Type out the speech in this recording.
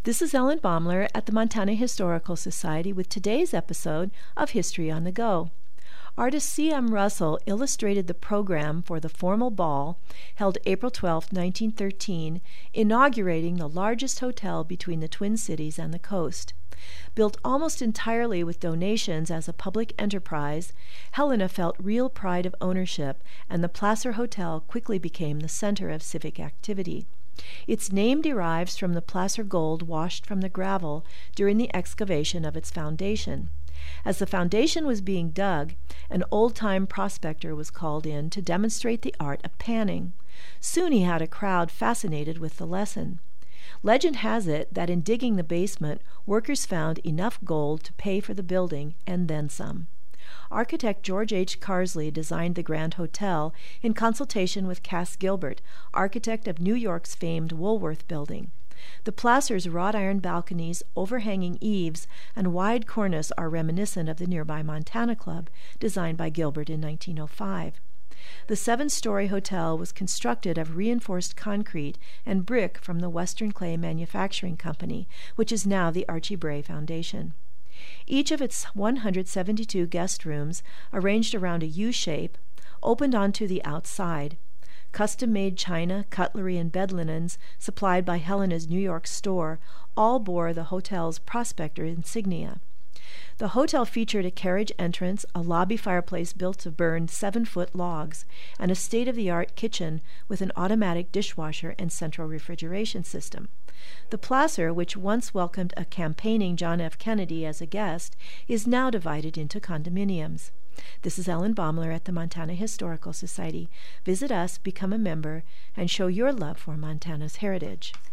This is Ellen Baumler at the Montana Historical Society with today's episode of History on the Go. Artist C.M. Russell illustrated the program for the formal ball held April 12, 1913, inaugurating the largest hotel between the Twin Cities and the coast. Built almost entirely with donations as a public enterprise, Helena felt real pride of ownership, and the Placer Hotel quickly became the center of civic activity. Its name derives from the placer gold washed from the gravel during the excavation of its foundation. As the foundation was being dug, an old-time prospector was called in to demonstrate the art of panning. Soon he had a crowd fascinated with the lesson. Legend has it that in digging the basement, workers found enough gold to pay for the building and then some. Architect George H. Carsley designed the Grand Hotel in consultation with Cass Gilbert, architect of New York's famed Woolworth Building. The placer's wrought iron balconies, overhanging eaves, and wide cornice are reminiscent of the nearby Montana Club, designed by Gilbert in 1905. The 7-story hotel was constructed of reinforced concrete and brick from the Western Clay Manufacturing Company, which is now the Archie Bray Foundation. Each of its 172 guest rooms, arranged around a U-shape, opened onto the outside. Custom-made china, cutlery, and bed linens, supplied by Helena's New York store, all bore the hotel's prospector insignia. The hotel featured a carriage entrance, a lobby fireplace built of burned 7-foot logs, and a state-of-the-art kitchen with an automatic dishwasher and central refrigeration system. The Placer, which once welcomed a campaigning John F. Kennedy as a guest, is now divided into condominiums. This is Ellen Baumler at the Montana Historical Society. Visit us, become a member, and show your love for Montana's heritage.